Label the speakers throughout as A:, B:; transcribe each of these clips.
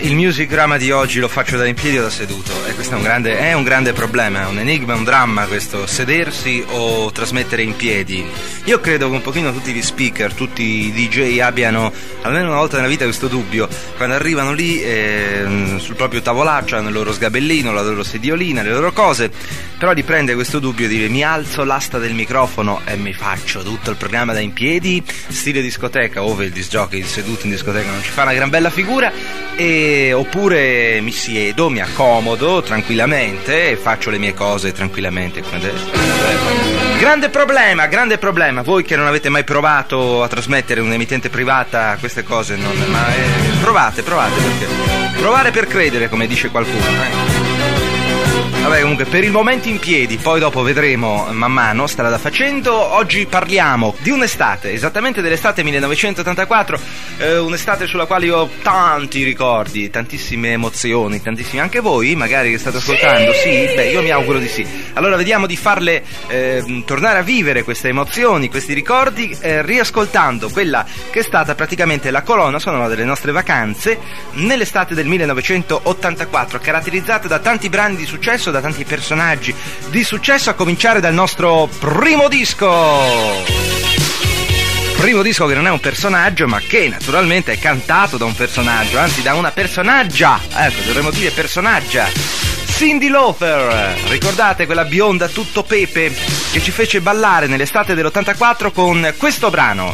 A: Il musicgramma di oggi lo faccio da in piedi o da seduto, e questo è un grande problema, è un enigma, un dramma questo, sedersi o trasmettere in piedi. Io credo che un pochino tutti gli speaker, tutti i DJ abbiano almeno una volta nella vita questo dubbio, quando arrivano lì sul proprio tavolaccio, hanno il loro sgabellino, la loro sediolina, le loro cose, però gli prende questo dubbio di dire mi alzo l'asta del microfono e mi faccio tutto il programma da in piedi, stile discoteca, ove il disc jockey seduto in discoteca non ci fa una gran bella figura, oppure mi siedo, mi accomodo tranquillamente e faccio le mie cose tranquillamente. Grande problema, voi che non avete mai provato a trasmettere un'emittente privata queste cose, provate, perché provare per credere, come dice qualcuno. Vabbè, comunque per il momento in piedi, poi dopo vedremo man mano, strada facendo. Oggi parliamo di un'estate, esattamente dell'estate 1984, un'estate sulla quale io ho tanti ricordi, tantissime emozioni, tantissime, anche voi magari che state ascoltando, sì? Beh, io mi auguro di sì. Allora vediamo di farle tornare a vivere queste emozioni, questi ricordi, riascoltando quella che è stata praticamente la colonna sonora delle nostre vacanze nell'estate del 1984, caratterizzata da tanti brani di successo, da tanti personaggi di successo, a cominciare dal nostro primo disco che non è un personaggio, ma che naturalmente è cantato da un personaggio, anzi da una personaggia, ecco, dovremmo dire personaggia, Cyndi Lauper. Ricordate quella bionda tutto pepe che ci fece ballare nell'estate dell'84 con questo brano?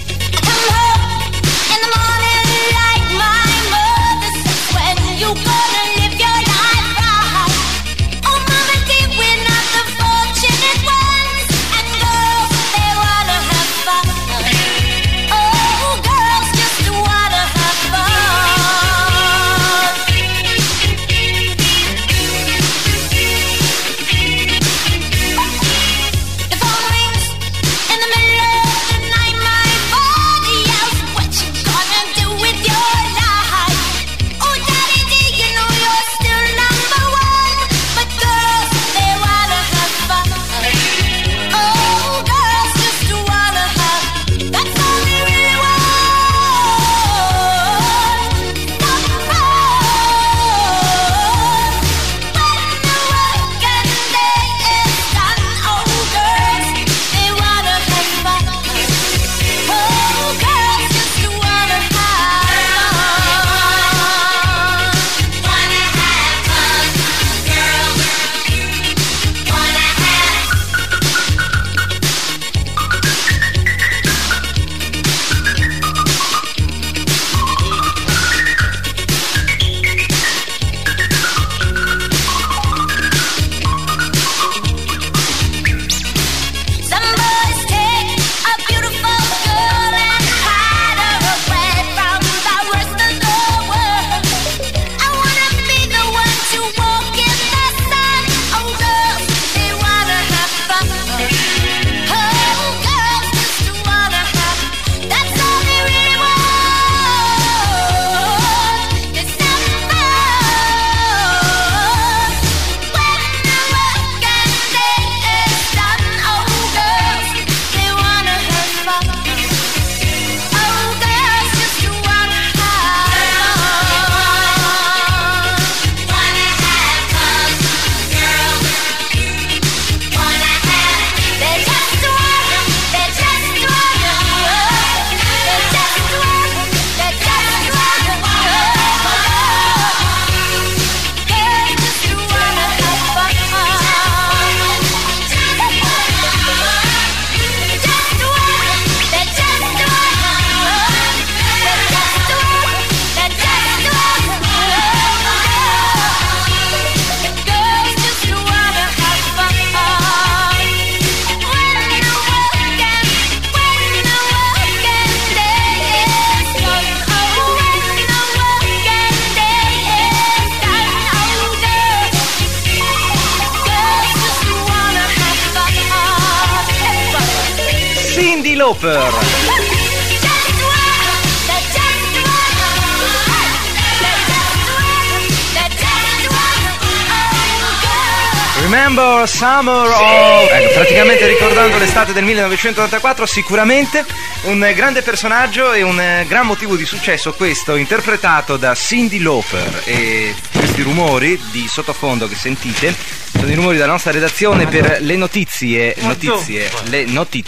A: Lauper. Remember Summer of... praticamente ricordando l'estate del 1984, sicuramente un grande personaggio e un gran motivo di successo questo, interpretato da Cyndi Lauper. E questi rumori di sottofondo che sentite sono i rumori della nostra redazione per le notizie. Redazione,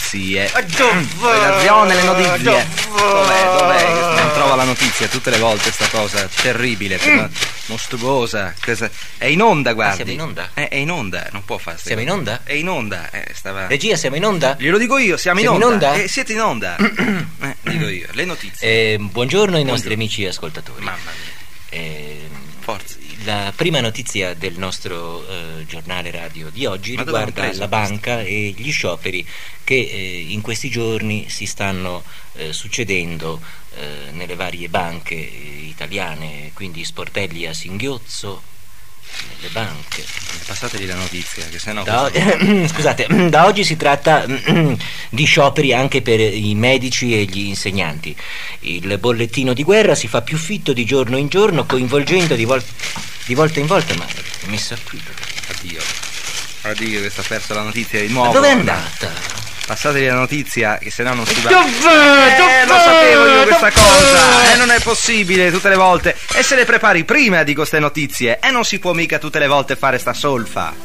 A: le notizie. Dov'è? Non trova la notizia tutte le volte, sta cosa terribile, mostruosa. È in onda, guardi.
B: Siamo in onda?
A: È in onda, non può fare.
B: Siamo in onda?
A: È in onda.
B: Regia, siamo in onda?
A: Glielo dico io, siamo in
B: in
A: onda.
B: onda?
A: Siete in onda. Dico io, le notizie.
B: Buongiorno ai nostri amici ascoltatori.
A: Mamma mia. Forza.
B: La prima notizia del nostro giornale radio di oggi riguarda la banca e gli scioperi che in questi giorni si stanno succedendo nelle varie banche italiane, quindi sportelli a singhiozzo nelle banche.
A: Passateli la notizia, che sennò
B: scusate, da oggi si tratta di scioperi anche per i medici e gli insegnanti. Il bollettino di guerra si fa più fitto di giorno in giorno, coinvolgendo di volta in volta, ma è messa qui.
A: Addio, questa ha perso la notizia di nuovo.
B: Ma dove è andata?
A: Passateli la notizia, che sennò non si va. Lo sapevo io questa cosa. Non è possibile tutte le volte. E se le prepari prima di queste notizie. E non si può mica tutte le volte fare sta solfa.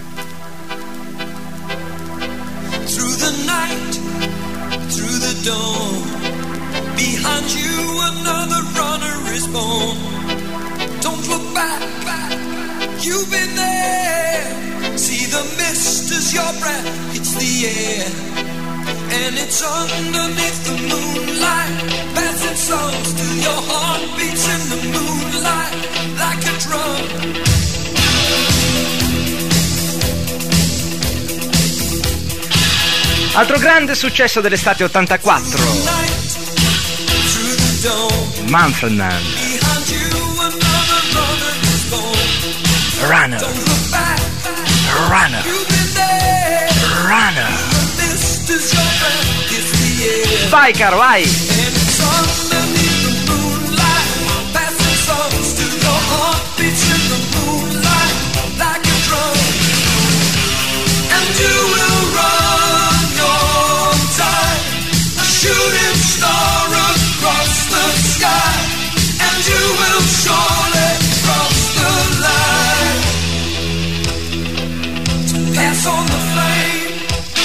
C: Through the night, through the dawn, behind you another runner is born. Don't look back, you've been there. See the mist as your breath hits the air, and it's underneath the moonlight, passing songs till your heart beats in the moonlight like a drum.
A: Altro grande successo dell'estate 84, Manfred Mann, Runner, Runner, Runner. Vai caro, vai!
C: Shooting star across the sky, and you will surely cross the line to pass on the flame.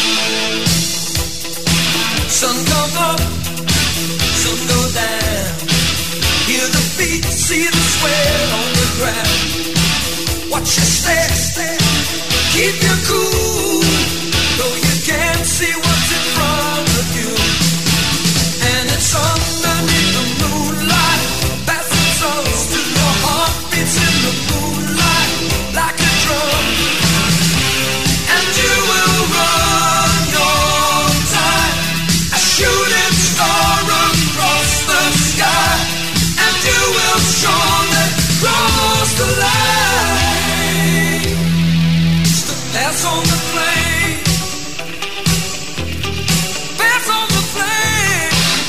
C: Sun come up, sun go down. Hear the beat, see the sweat on the ground. Watch your step, keep your cool, though you can't see what's in front of you. And it's underneath the moonlight, passing songs to your heart beats in the moonlight like a drum. And you will run your time, a shooting star across the sky, and you will surely cross the line to pass on the flame, pass on the flame.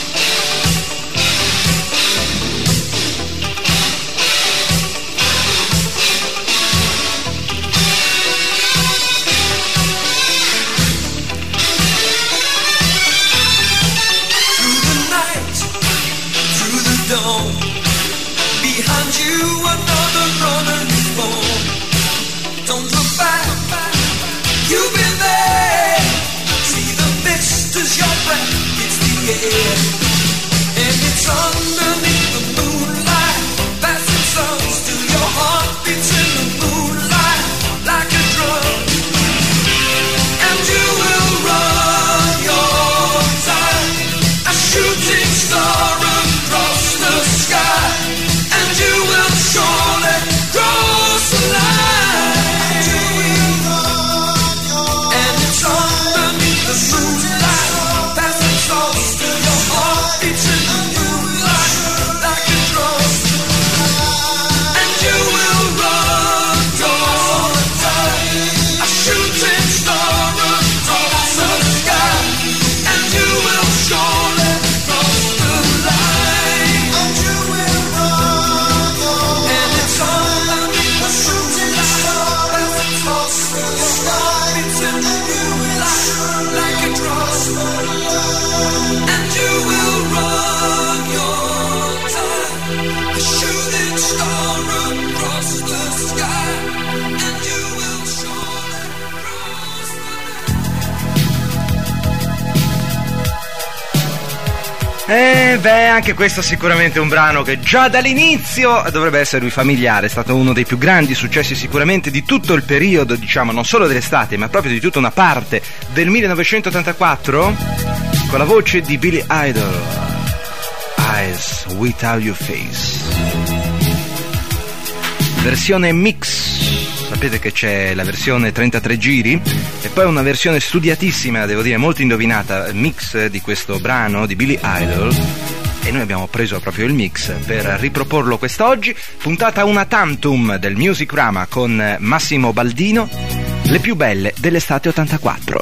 C: Dawn. Behind you another runner is born. Don't look back, you've been there. See the mist as your breath hits the air, and it's underneath the moonlight, passing songs to your heart beats in the moonlight like a drum. And you will run your time, a shooting star across the sky, and you will surely cross the line. And it's underneath the moonlight, passing songs to your heart beats in the moonlight
A: Anche questo sicuramente è un brano che già dall'inizio dovrebbe esservi familiare. È stato uno dei più grandi successi sicuramente di tutto il periodo, diciamo, non solo dell'estate, ma proprio di tutta una parte del 1984, con la voce di Billy Idol, Eyes Without Your Face. Versione mix. Sapete che c'è la versione 33 giri e poi una versione studiatissima, devo dire molto indovinata, mix di questo brano di Billy Idol, e noi abbiamo preso proprio il mix per riproporlo quest'oggi. Puntata una tantum del Musicrama con Massimo Baldino, le più belle dell'estate 84.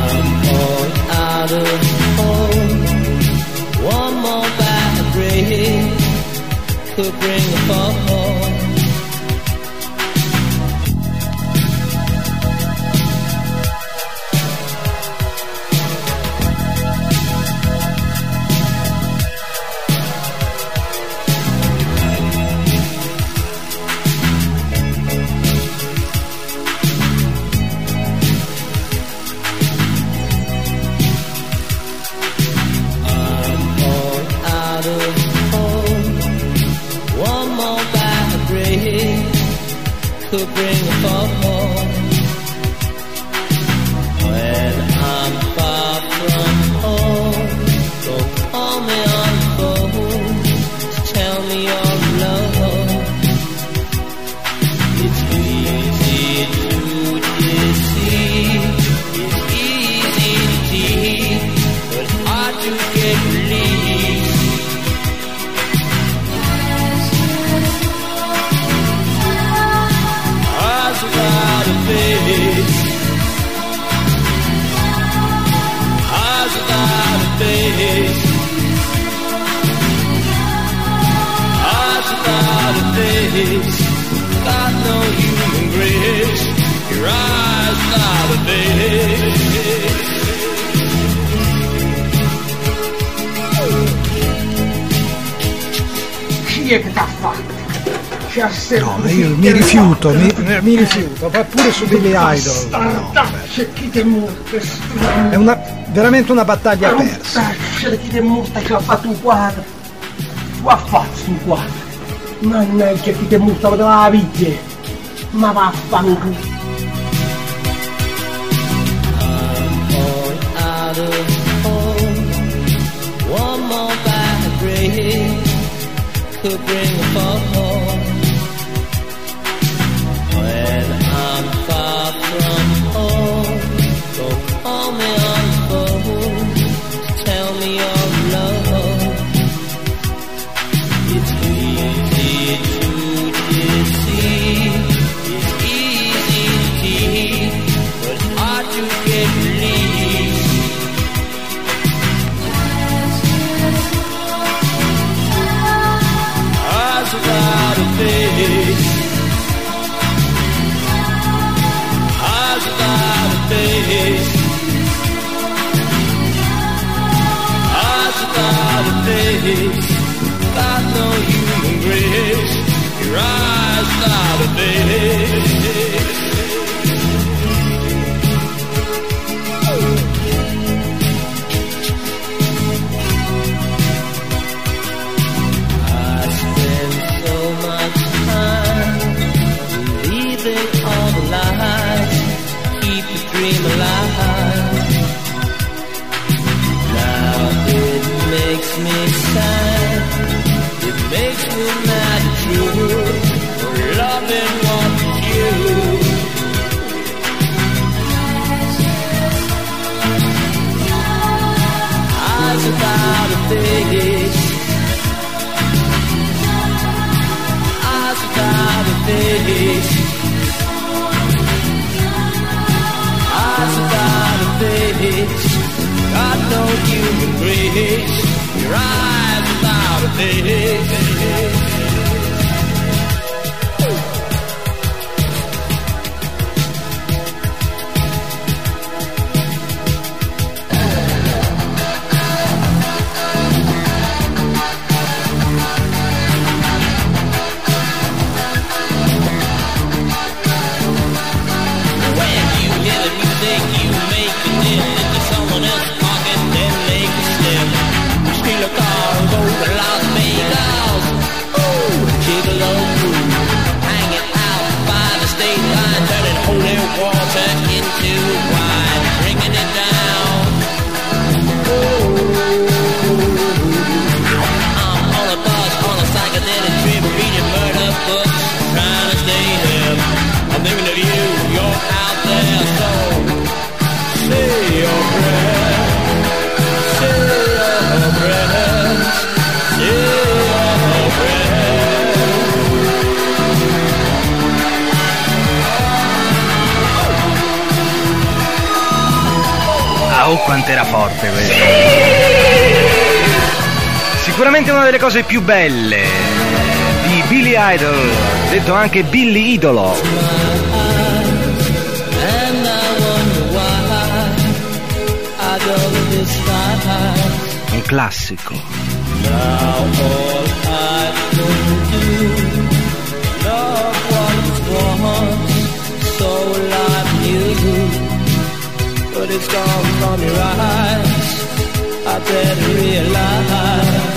C: Could bring a fall when I'm far from home. So call me on the phone to tell me your love. It's easy to deceive, it's easy to tease, but it's hard to get relief. Without a face, eyes without a face, eyes without a face, got no human grace, your eyes without a face.
D: Chi è che t'ha fatto?
E: No, ma io mi rifiuto, pure su Billy Idol. No, è veramente una battaglia persa.
D: Chi ti mostra che ha fatto un quadro? Tu ha fatto un quadro? Mannaggia, chi ti mostra poteva la vita? Ma vaffanculo.
C: One more bad break could bring a fall. When I'm far from home, so call me on the phone to tell me your love. It's easy to deceive, it's easy to tease, but it's hard to get relief. Eyes without a face, eyes without a face, eyes without a face, got no human grace, your eyes without a face. I spend so much time believing all the lies, keep the dream alive. Now it makes me sad, it makes me mad at you, for loving one with you. Eyes without a face, eyes without a face, eyes without a face, got no human grace, your eyes without a face. Someone else's pocket, then make a step. Steal a car.
A: Oh, quant'era forte questo. Sicuramente una delle cose più belle di Billy Idol, detto anche Billy Idolo. Un classico.
C: But it's gone from your eyes, I better realize.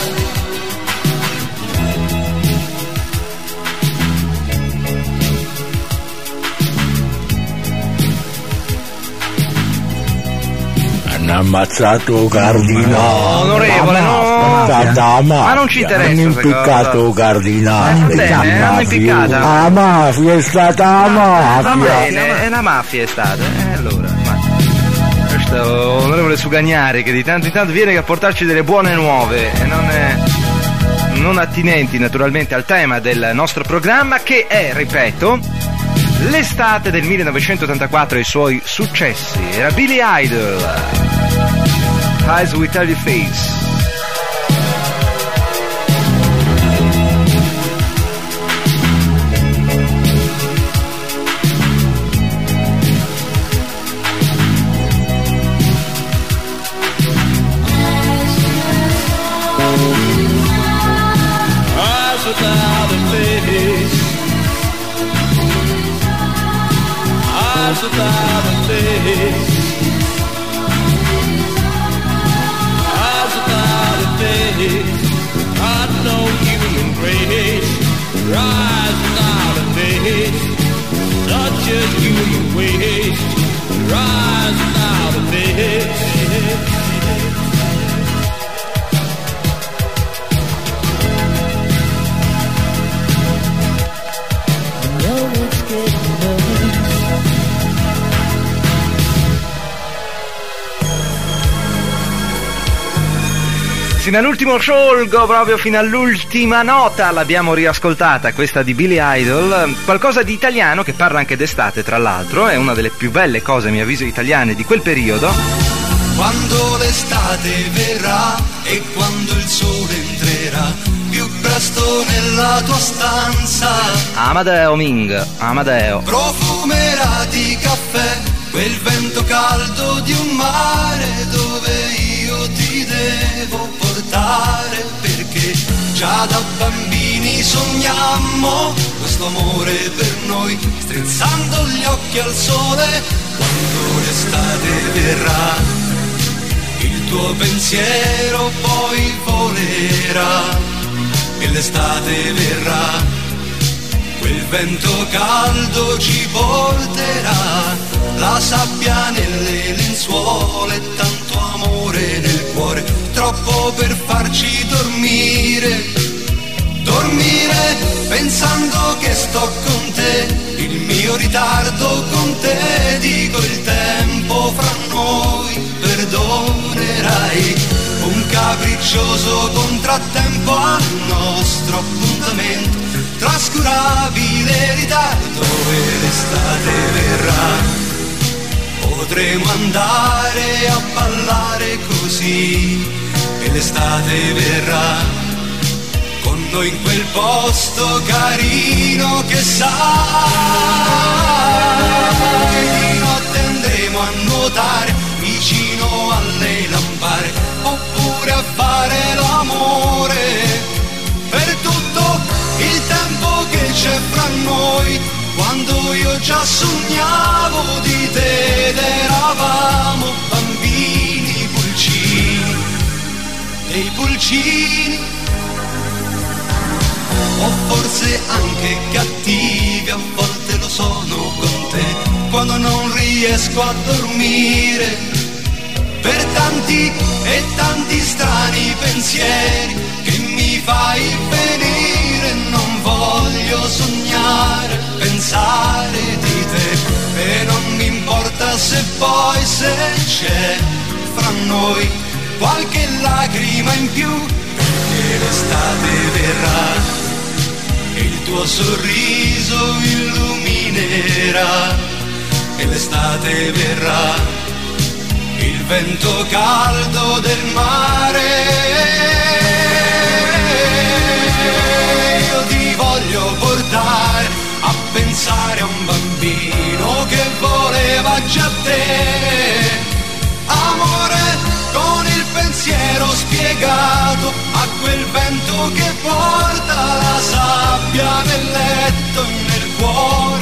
F: Hanno ammazzato Cardinale.
A: No, onorevole, no.
F: Ma
A: non ci interessa.
F: Hanno impiccato Cardinale.
A: Bene, hanno impiccata.
F: La mafia è stata la mafia.
A: Va bene, è la mafia è stata. Allora, questo onorevole Sugagnari che di tanto in tanto viene a portarci delle buone nuove e non attinenti naturalmente al tema del nostro programma, che è, ripeto, l'estate del 1984 e i suoi successi. Era Billy Idol, Eyes with Ugly Face.
C: Without a face, eyes without a face, eyes without a face, got no human grace, eyes without a face, such a human waste, eyes without a face.
A: Fino all'ultimo sciolgo, proprio fino all'ultima nota l'abbiamo riascoltata, questa di Billy Idol, qualcosa di italiano che parla anche d'estate, tra l'altro, è una delle più belle cose, a mio avviso, italiane di quel periodo.
G: Quando l'estate verrà e quando il sole entrerà più presto nella tua stanza,
A: Amadeo Ming, Amadeo,
G: profumerà di caffè quel vento caldo di un mare dove io ti devo portare, perché già da bambini sogniamo questo amore per noi, strizzando gli occhi al sole. Quando l'estate verrà, il tuo pensiero poi volerà, e l'estate verrà, quel vento caldo ci porterà, la sabbia nelle lenzuola e tanto amore nel cuore, troppo per farci dormire, dormire pensando che sto con te, il mio ritardo con te, dico il tempo fra noi perdonerai, un capriccioso contrattempo al nostro appuntamento, trascurabile ritardo, e l'estate verrà, potremo andare a ballare così, e l'estate verrà, con noi in quel posto carino che sai, di notte andremo a nuotare vicino alle lampare, oppure a fare l'amore, per tutto il tempo che c'è fra noi, quando io già sognavo di te ed eravamo bambini pulcini, dei pulcini, o forse anche cattivi, a volte lo sono con te, quando non riesco a dormire, per tanti e tanti strani pensieri che mi fai venire, non voglio sognare, pensare di te, e non mi importa se poi, se c'è fra noi qualche lacrima in più, perché l'estate verrà e il tuo sorriso illuminerà, e l'estate verrà il vento caldo del mare. Io ti voglio portare a pensare a un bambino che voleva già te. Amore con il pensiero spiegato a quel vento che porta la sabbia nel letto e nel cuore.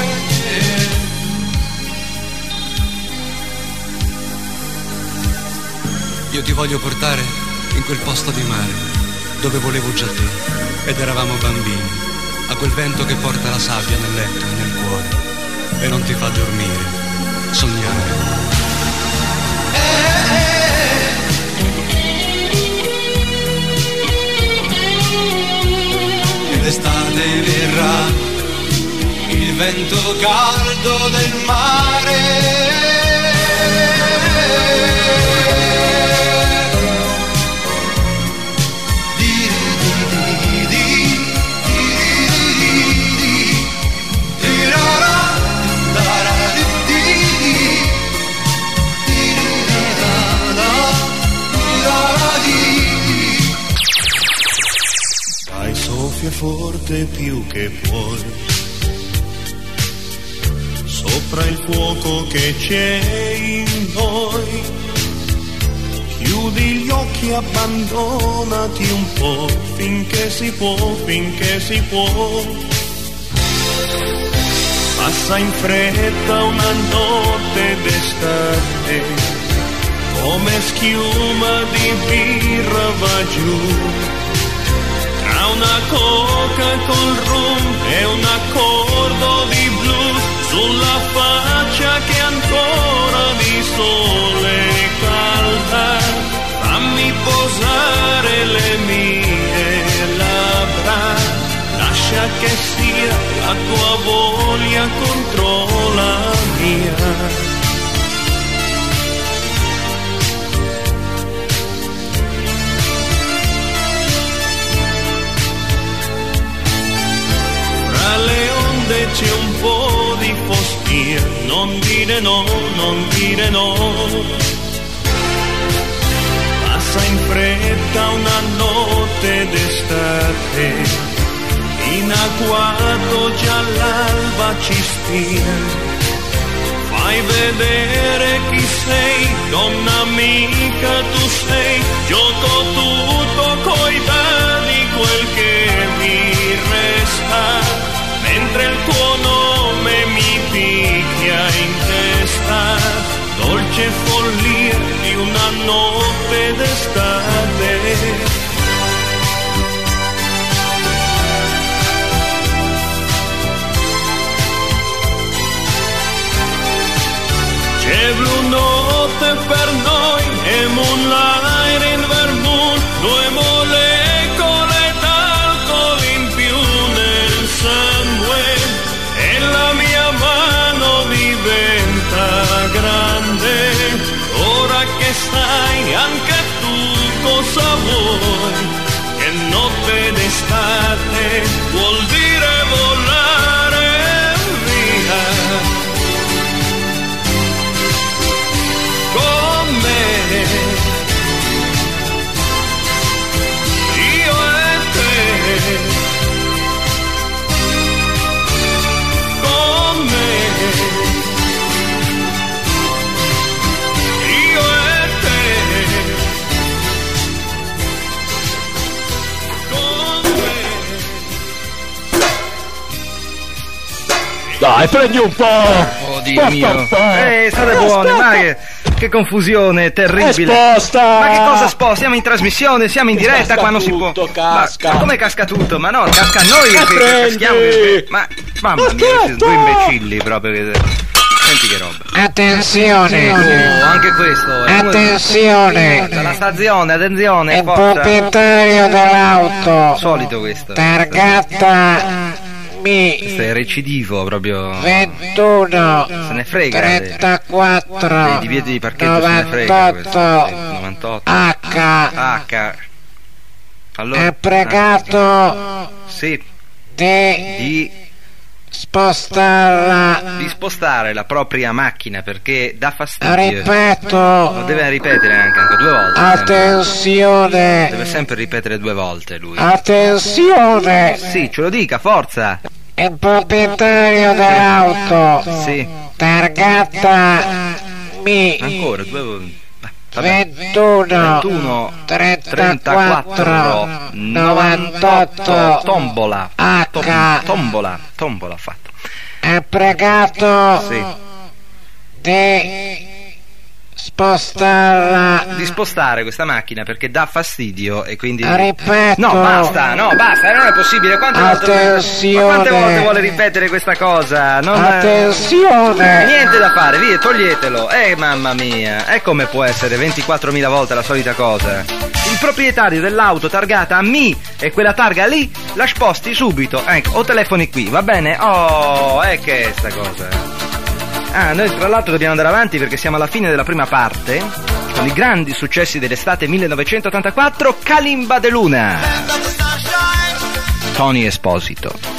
G: Io ti voglio portare in quel posto di mare dove volevo già te ed eravamo bambini, a quel vento che porta la sabbia nel letto e nel cuore e non ti fa dormire, sognare. L'estate verrà, il vento caldo del mare. Soffia forte più che puoi sopra il fuoco che c'è in noi. Chiudi gli occhi, abbandonati un po' finché si può, finché si può. Passa in fretta una notte d'estate, come schiuma di birra va giù. Una coca col rum e un accordo di blues sulla faccia che ancora di sole calda. Fammi posare le mie labbra, lascia che sia la tua voglia contro la mia. Le onde c'è un po' di foschia, non dire no, non dire no. Passa in fretta una notte d'estate, in agguato già l'alba ci spia. Fai vedere chi sei, donna amica tu sei, gioco tutto coi dadi quel che mi resta. Mentre il tuo nome mi picchia in testa, dolce follia di una notte d'estate. C'è blu notte per noi e moonlight in vermouth, due molecole d'alcol in più nel sangue e la mia mano diventa grande. Ora che sai anche tu cosa vuoi, che notte d'estate vuol dire volare via. Con me, io e te, con me, io e te, con me.
F: Dai, prendi un po'!
A: Oddio mio! State buone, ma che confusione terribile!
F: Sposta!
A: Ma che cosa sposta? Siamo in trasmissione, siamo in diretta
F: Casca
A: qua, non si può.
F: tutto, casca.
A: Ma come casca tutto? Ma no, casca a noi che caschiamo. Ma mamma mia, questi due imbecilli proprio che. Senti che roba.
H: Attenzione!
A: Anche questo.
H: Attenzione!
A: La stazione, attenzione!
H: Il
A: forza.
H: proprietario dell'auto,
A: Solito questo.
H: targata
A: Questo è recidivo proprio.
H: 21
A: Se ne frega.
H: 34
A: Dei divieti di parcheggio se ne frega questo. 98 H. Allora.
H: ha pregato
A: Sì.
H: di spostarla.
A: Di spostare la propria macchina perché dà fastidio.
H: Ripeto.
A: Lo deve ripetere anche 2 volte.
H: Attenzione.
A: Deve sempre ripetere 2 volte lui.
H: Attenzione.
A: Sì, ce lo dica, forza.
H: Il proprietario dell'auto.
A: Sì.
H: Targata Mi.
A: Ancora 2 volte.
H: 21 34 98
A: tombola
H: H.
A: tombola fatto.
H: Ha pregato
A: Sì.
H: di spostarla.
A: Di spostare questa macchina perché dà fastidio e quindi
H: Ripeto.
A: No, basta, non è possibile. Quante volte vuole ripetere questa cosa?
H: Attenzione.
A: Niente da fare, via, toglietelo. Mamma mia, come può essere 24.000 volte la solita cosa? Il proprietario dell'auto targata a Mi e quella targa lì la sposti subito, o telefoni qui, va bene? Che è sta cosa? Noi tra l'altro dobbiamo andare avanti perché siamo alla fine della prima parte con i grandi successi dell'estate 1984, Kalimba de Luna, Tony Esposito.